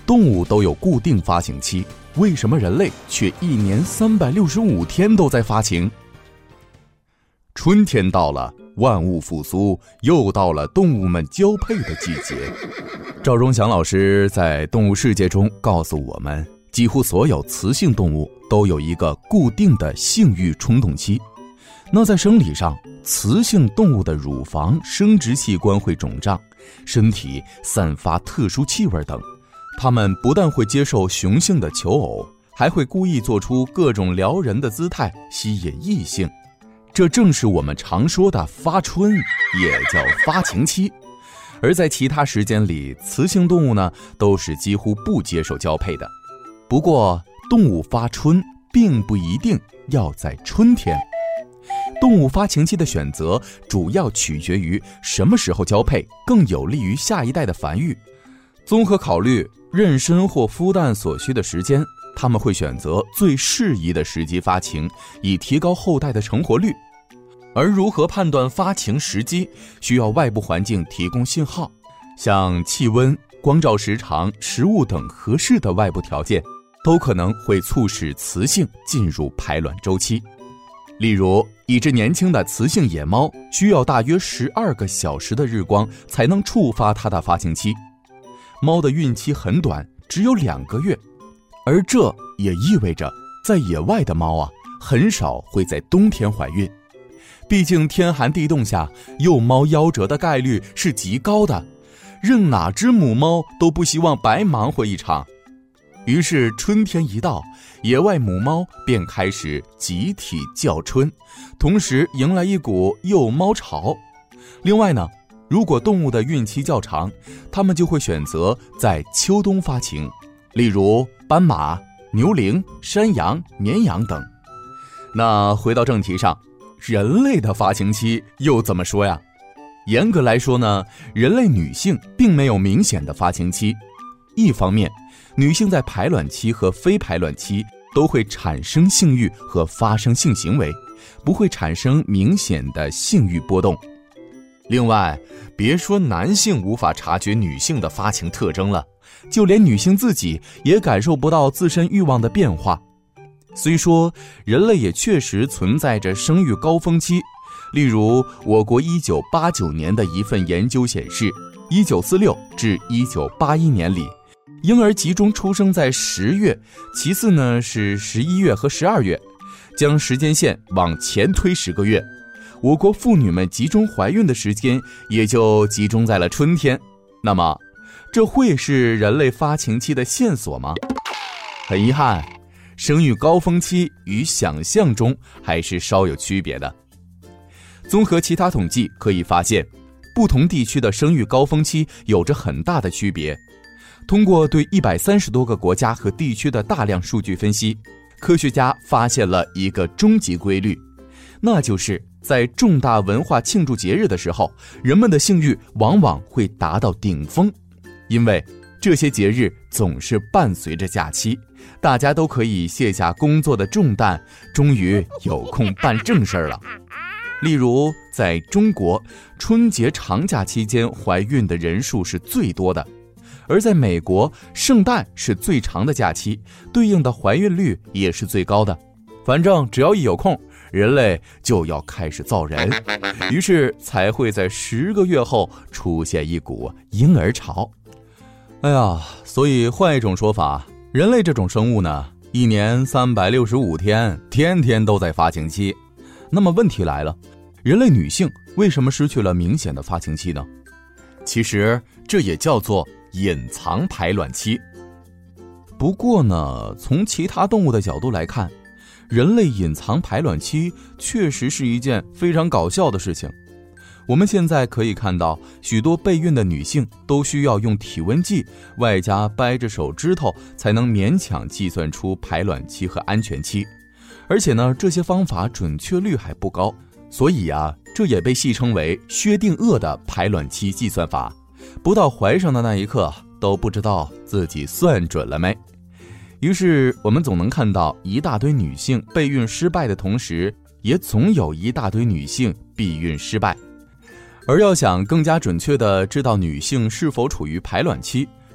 动物都有固定发情期，为什么人类却一年365天都在发情？春天到了，万物复苏，又到了动物们交配的季节。赵忠祥老师在《动物世界》中告诉我们，几乎所有雌性动物都有一个固定的性欲冲动期。那在生理上，雌性动物的乳房、生殖器官会肿胀，身体散发特殊气味等。它们不但会接受雄性的求偶，还会故意做出各种撩人的姿态，吸引异性。这正是我们常说的发春，也叫发情期。而在其他时间里，雌性动物呢都是几乎不接受交配的。不过，动物发春并不一定要在春天。动物发情期的选择主要取决于什么时候交配更有利于下一代的繁育。综合考虑妊娠或孵蛋所需的时间，它们会选择最适宜的时机发情，以提高后代的成活率。而如何判断发情时机，需要外部环境提供信号，像气温、光照时长、食物等合适的外部条件，都可能会促使雌性进入排卵周期。例如，一只年轻的雌性野猫需要大约12个小时的日光才能触发它的发情期。猫的孕期很短，只有2个月，而这也意味着在野外的猫很少会在冬天怀孕。毕竟天寒地冻下，幼猫夭折的概率是极高的，任哪只母猫都不希望白忙活一场。于是春天一到，野外母猫便开始集体叫春，同时迎来一股幼猫潮。另外呢，如果动物的孕期较长，它们就会选择在秋冬发情，例如斑马、牛羚、山羊、绵羊等。那回到正题上，人类的发情期又怎么说呀？严格来说呢，人类女性并没有明显的发情期。一方面，女性在排卵期和非排卵期都会产生性欲和发生性行为，不会产生明显的性欲波动。另外，别说男性无法察觉女性的发情特征了，就连女性自己也感受不到自身欲望的变化。虽说人类也确实存在着生育高峰期，例如我国1989年的一份研究显示，1946至1981年里，婴儿集中出生在10月，其次呢是11月和12月，将时间线往前推10个月，我国妇女们集中怀孕的时间也就集中在了春天。那么，这会是人类发情期的线索吗？很遗憾，生育高峰期与想象中还是稍有区别的。综合其他统计可以发现，不同地区的生育高峰期有着很大的区别。通过对130多个国家和地区的大量数据分析，科学家发现了一个终极规律，那就是在重大文化庆祝节日的时候，人们的性欲往往会达到顶峰，因为这些节日总是伴随着假期，大家都可以卸下工作的重担，终于有空办正事了。例如，在中国，春节长假期间怀孕的人数是最多的，而在美国，圣诞是最长的假期，对应的怀孕率也是最高的。反正只要一有空，人类就要开始造人，于是才会在10个月后出现一股婴儿潮。所以换一种说法，人类这种生物呢，一年365天，天天都在发情期。那么问题来了，人类女性为什么失去了明显的发情期呢？其实这也叫做隐藏排卵期。不过呢，从其他动物的角度来看，人类隐藏排卵期确实是一件非常搞笑的事情。我们现在可以看到，许多备孕的女性都需要用体温计，外加掰着手指头，才能勉强计算出排卵期和安全期。而且呢，这些方法准确率还不高，所以这也被戏称为薛定谔的排卵期计算法。不到怀上的那一刻，都不知道自己算准了没。于是我们总能看到一大堆女性备孕失败的同时，也总有一大堆女性避孕失败。而要想更加准确地知道女性是否处于排卵期，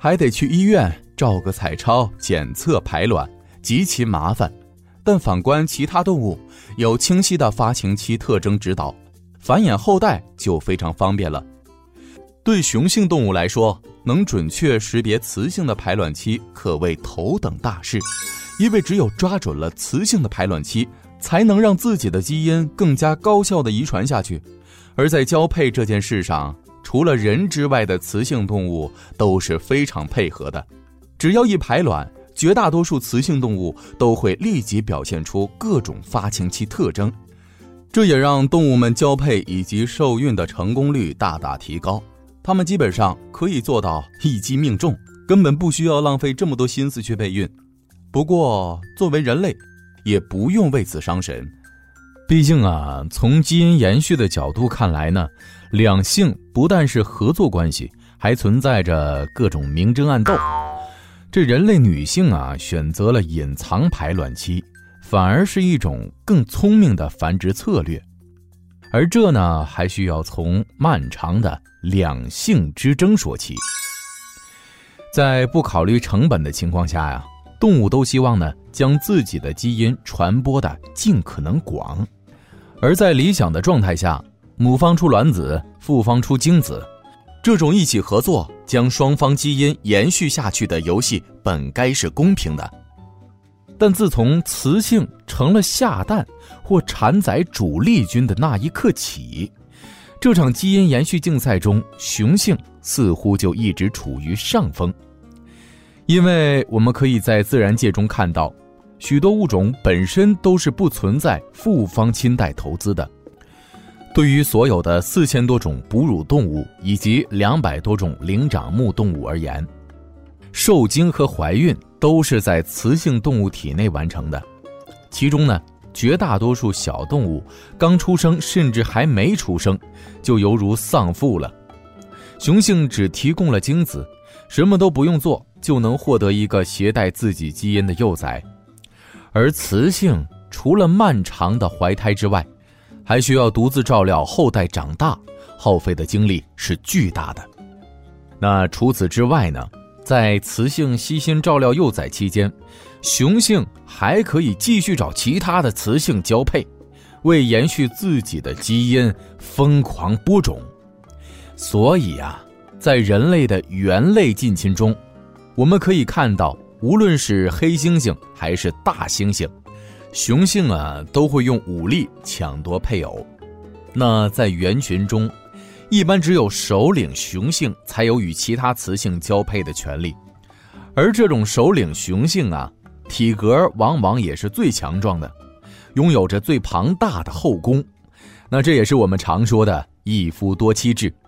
还得去医院照个彩超检测排卵，极其麻烦。但反观其他动物，有清晰的发情期特征指导，繁衍后代就非常方便了。对雄性动物来说，能准确识别雌性的排卵期可谓头等大事，因为只有抓准了雌性的排卵期，才能让自己的基因更加高效地遗传下去。而在交配这件事上，除了人之外的雌性动物都是非常配合的，只要一排卵，绝大多数雌性动物都会立即表现出各种发情期特征，这也让动物们交配以及受孕的成功率大大提高。它们基本上可以做到一击命中，根本不需要浪费这么多心思去备孕。不过作为人类，也不用为此伤神。毕竟从基因延续的角度看来呢，两性不但是合作关系，还存在着各种明争暗斗。这人类女性选择了隐藏排卵期，反而是一种更聪明的繁殖策略。而这呢，还需要从漫长的两性之争说起。在不考虑成本的情况下动物都希望呢，将自己的基因传播的尽可能广。而在理想的状态下，母方出卵子，父方出精子，这种一起合作将双方基因延续下去的游戏本该是公平的。但自从雌性成了下蛋或产崽主力军的那一刻起，这场基因延续竞赛中，雄性似乎就一直处于上风。因为我们可以在自然界中看到，许多物种本身都是不存在父方亲代投资的。对于所有的4000多种哺乳动物以及200多种灵长目动物而言，受精和怀孕都是在雌性动物体内完成的。其中呢，绝大多数小动物刚出生甚至还没出生，就犹如丧父了。雄性只提供了精子，什么都不用做，就能获得一个携带自己基因的幼崽。而雌性除了漫长的怀胎之外，还需要独自照料后代长大，耗费的精力是巨大的。那除此之外呢，在雌性悉心照料幼崽期间，雄性还可以继续找其他的雌性交配，为延续自己的基因疯狂播种。所以在人类的猿类近亲中，我们可以看到，无论是黑猩猩还是大猩猩，雄性都会用武力抢夺配偶。那在猿群中，一般只有首领雄性才有与其他雌性交配的权利，而这种首领雄性体格往往也是最强壮的，拥有着最庞大的后宫。那这也是我们常说的一夫多妻制。